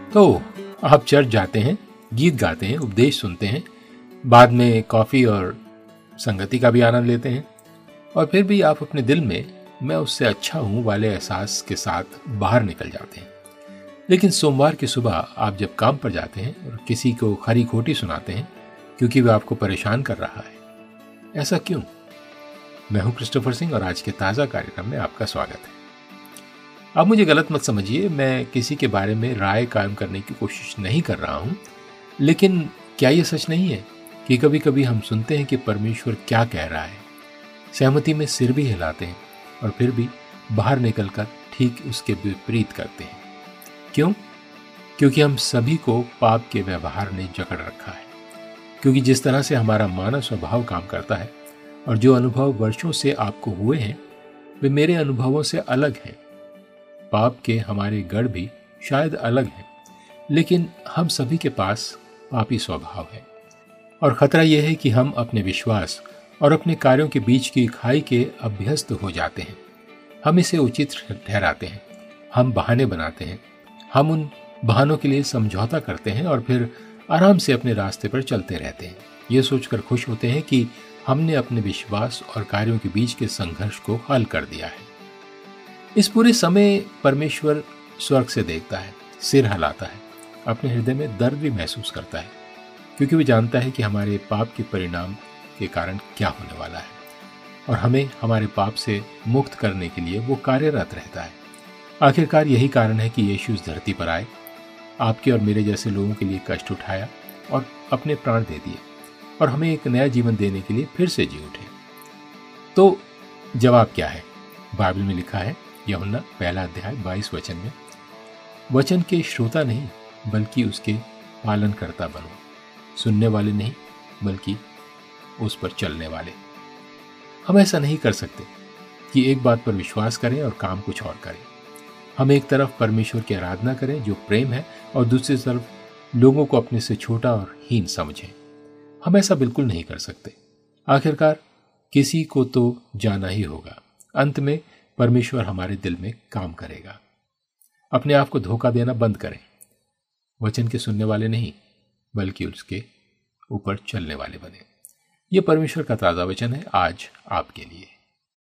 तो आप चर्च जाते हैं, गीत गाते हैं, उपदेश सुनते हैं, बाद में कॉफ़ी और संगति का भी आनंद लेते हैं, और फिर भी आप अपने दिल में मैं उससे अच्छा हूं वाले एहसास के साथ बाहर निकल जाते हैं। लेकिन सोमवार की सुबह आप जब काम पर जाते हैं और किसी को खरी खोटी सुनाते हैं क्योंकि वह आपको परेशान कर रहा है। ऐसा क्यों? मैं हूं क्रिस्टोफर सिंह और आज के ताज़ा कार्यक्रम में आपका स्वागत है। आप मुझे गलत मत समझिए, मैं किसी के बारे में राय कायम करने की कोशिश नहीं कर रहा हूं, लेकिन क्या यह सच नहीं है कि कभी कभी हम सुनते हैं कि परमेश्वर क्या कह रहा है, सहमति में सिर भी हिलाते हैं और फिर भी बाहर निकलकर ठीक उसके विपरीत करते हैं। क्यों? क्योंकि हम सभी को पाप के व्यवहार ने जकड़ रखा है। क्योंकि जिस तरह से हमारा मानव स्वभाव काम करता है और जो अनुभव वर्षों से आपको हुए हैं वे मेरे अनुभवों से अलग हैं। पाप के हमारे गढ़ भी शायद अलग हैं, लेकिन हम सभी के पास पापी स्वभाव है और खतरा यह है कि हम अपने विश्वास और अपने कार्यों के बीच की खाई के अभ्यस्त हो जाते हैं। हम इसे उचित ठहराते हैं, हम बहाने बनाते हैं, हम उन बहानों के लिए समझौता करते हैं और फिर आराम से अपने रास्ते पर चलते रहते हैं, ये सोचकर खुश होते हैं कि हमने अपने विश्वास और कार्यों के बीच के संघर्ष को हल कर दिया है। इस पूरे समय परमेश्वर स्वर्ग से देखता है, सिर हिलाता है, अपने हृदय में दर्द भी महसूस करता है, क्योंकि वो जानता है कि हमारे पाप के परिणाम के कारण क्या होने वाला है और हमें हमारे पाप से मुक्त करने के लिए वो कार्यरत रहता है। आखिरकार यही कारण है कि यीशु इस धरती पर आए, आपके और मेरे जैसे लोगों के लिए कष्ट उठाया और अपने प्राण दे दिए और हमें एक नया जीवन देने के लिए फिर से जी उठे। तो जवाब क्या है? बाइबल में लिखा है, यूहन्ना 1 अध्याय 22 वचन में, वचन के श्रोता नहीं बल्कि उसके पालनकर्ता बनो, सुनने वाले नहीं बल्कि उस पर चलने वाले। हम ऐसा नहीं कर सकते कि एक बात पर विश्वास करें और काम कुछ और करें। हम एक तरफ परमेश्वर की आराधना करें जो प्रेम है और दूसरी तरफ लोगों को अपने से छोटा और हीन समझें। हम ऐसा बिल्कुल नहीं कर सकते। आखिरकार किसी को तो जाना ही होगा। अंत में परमेश्वर हमारे दिल में काम करेगा। अपने आप को धोखा देना बंद करें। वचन के सुनने वाले नहीं बल्कि उसके ऊपर चलने वाले बने। यह परमेश्वर का ताज़ा वचन है आज आपके लिए।